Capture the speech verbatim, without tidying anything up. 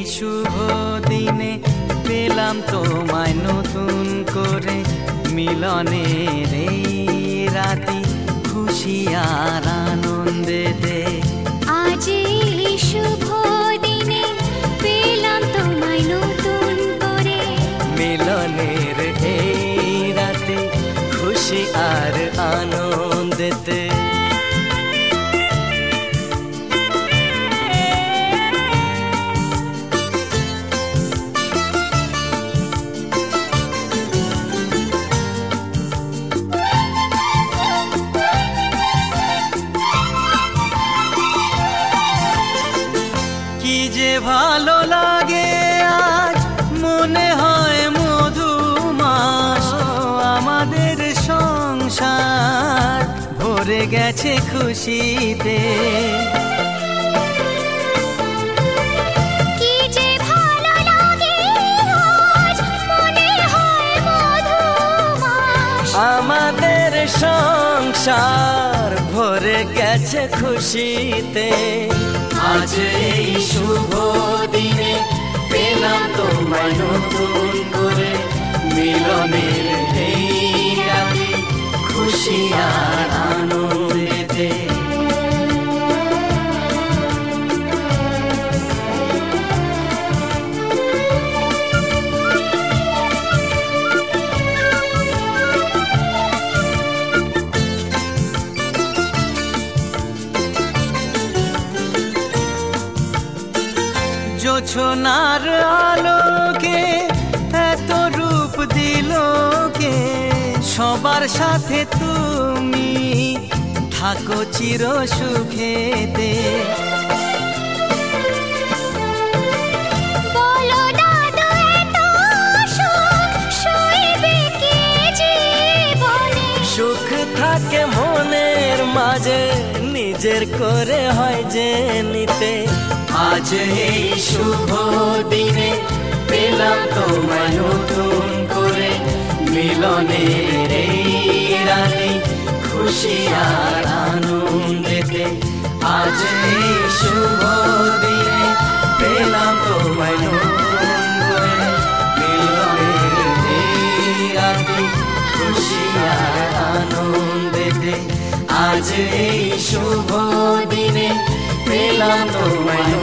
শুভ দিনে পেলাম তোমায় নতুন করে, মিলনের এই রাতি খুশি আর আনন্দেতে। আজ এই শুভ দিনে পেলাম তোমায় নতুন করে, মিলনের এই রাতি খুশি আর আনন্দেতে। কি যে ভালো লাগে আজ, মনে হয় মধুমাস, আমাদের সংসার ভরে গেছে খুশিতে। কি যে ভালো লাগে আজ, মনে হয় মধুমাস, আমাদের সংসার ভরে গেছে খুশিতে। আজ এই শুভ দিনে পেলাম তোমায় নতুন করে, মিলনের এই রাতে খুশি আর আনন্দেতে। জোছনার আলোকে এত রূপ দিল কে, সবার সাথে তুমি থাকো চির সুখেতে। বলো দাদু এত সুখ সইবে কে জীবনে, সুখ থাকে মনের মাঝে, নিজের করে হয় যে নিতে। আজ এই শুভ দিনে পেলাম তোমায় নতুন করে, মিলনের এই রাতে খুশি আর আনন্দেতে। আজ এই শুভ দিনে পেলাম তোমায় নতুন করে, মিলনের এই রাতে খুশি আর আনন্দেতে। আজ এই শুভ দিনে পেলাম তোমায়